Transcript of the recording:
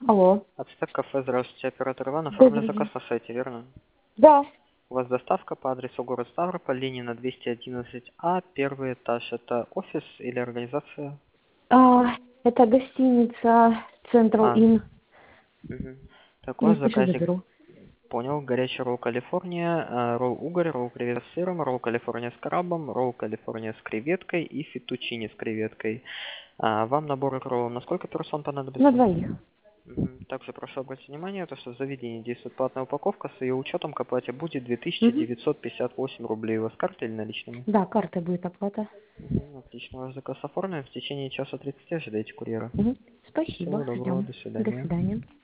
Алло. Ацтек кафе, здравствуйте, оператор Иван. Оформлен Добрый заказ день. на сайте, верно? Да. У вас доставка по адресу город Ставрополь, Ленина 211А, первый этаж. Это офис или организация? Это гостиница Central А, Inn. мгм. Так, у Я вас спешу заказик, заберу. понял, горячий ролл Калифорния, ролл угорь, ролл креветок с сыром, ролл Калифорния с крабом, ролл Калифорния с креветкой и фетучини с креветкой. Вам набор роллов на сколько персон На понадобится? двоих. Также прошу обратить внимание, то, что в заведении действует платная упаковка, с ее учетом к оплате будет Угу. 2958 рублей. У вас карта или наличными? Да, картой будет оплата. Отлично, ваш заказ оформлен. В течение часа 30 ожидайте курьера. Угу. Всего Спасибо. доброго, Ждем. до До свидания. свидания.